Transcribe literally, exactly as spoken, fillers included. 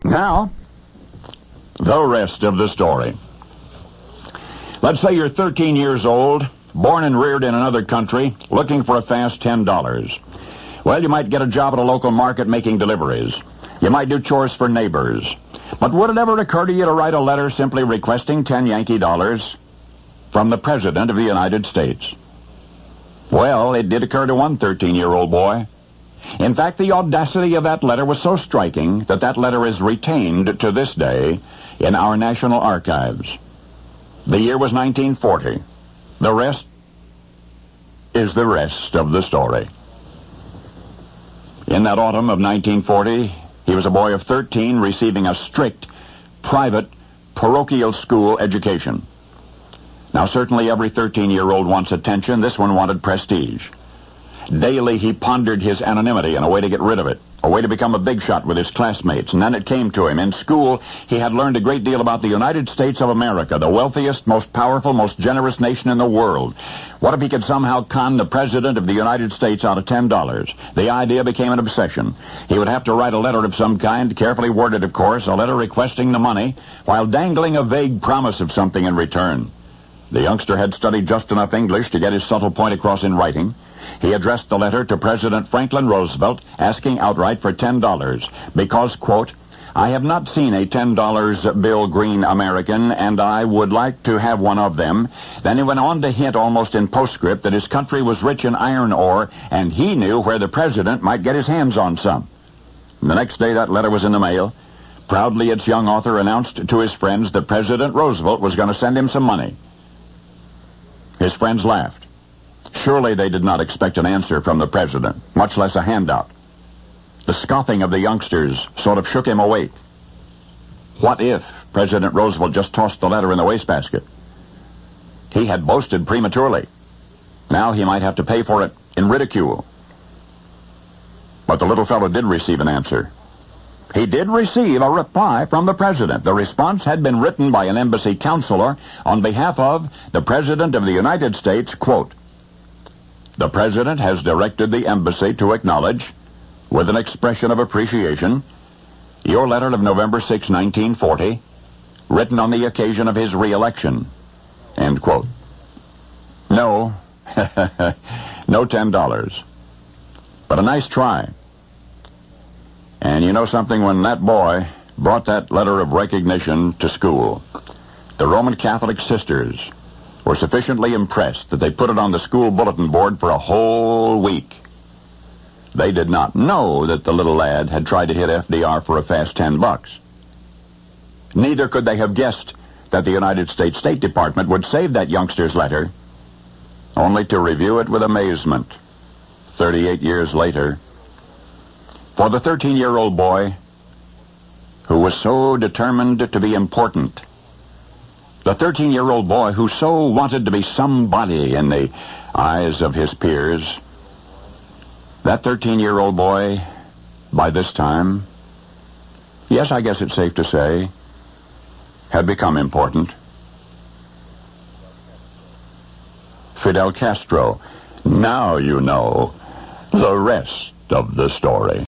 Now, the rest of the story. Let's say you're thirteen years old, born and reared in another country, looking for a fast ten dollars. Well, you might get a job at a local market making deliveries. You might do chores for neighbors. But would it ever occur to you to write a letter simply requesting ten Yankee dollars from the President of the United States? Well, it did occur to one thirteen-year-old boy. In fact, the audacity of that letter was so striking that that letter is retained to this day in our National Archives. The year was nineteen forty. The rest is the rest of the story. In that autumn of nineteen forty, he was a boy of thirteen receiving a strict, private, parochial school education. Now, certainly every thirteen-year-old wants attention. This one wanted prestige. Daily he pondered his anonymity and a way to get rid of it, a way to become a big shot with his classmates, and then it came to him. In school, he had learned a great deal about the United States of America, the wealthiest, most powerful, most generous nation in the world. What if he could somehow con the President of the United States out of ten dollars? The idea became an obsession. He would have to write a letter of some kind, carefully worded, of course, a letter requesting the money, while dangling a vague promise of something in return. The youngster had studied just enough English to get his subtle point across in writing. He addressed the letter to President Franklin Roosevelt, asking outright for ten dollars, because, quote, I have not seen a ten dollar bill, green American, and I would like to have one of them. Then he went on to hint almost in postscript that his country was rich in iron ore, and he knew where the President might get his hands on some. The next day that letter was in the mail. Proudly its young author announced to his friends that President Roosevelt was going to send him some money. His friends laughed. Surely they did not expect an answer from the President, much less a handout. The scoffing of the youngsters sort of shook him awake. What if President Roosevelt just tossed the letter in the wastebasket? He had boasted prematurely. Now he might have to pay for it in ridicule. But the little fellow did receive an answer. He did receive a reply from the President. The response had been written by an embassy counselor on behalf of the President of the United States, quote, the President has directed the embassy to acknowledge, with an expression of appreciation, your letter of November sixth, nineteen forty, written on the occasion of his re-election, end quote. No, no ten dollars, but a nice try. And you know something, when that boy brought that letter of recognition to school, the Roman Catholic sisters were sufficiently impressed that they put it on the school bulletin board for a whole week. They did not know that the little lad had tried to hit F D R for a fast ten bucks. Neither could they have guessed that the United States State Department would save that youngster's letter, only to review it with amazement thirty-eight years later. For the thirteen-year-old boy who was so determined to be important, the thirteen-year-old boy who so wanted to be somebody in the eyes of his peers, that thirteen-year-old boy, by this time, yes, I guess it's safe to say, had become important. Fidel Castro. Now you know the rest of the story.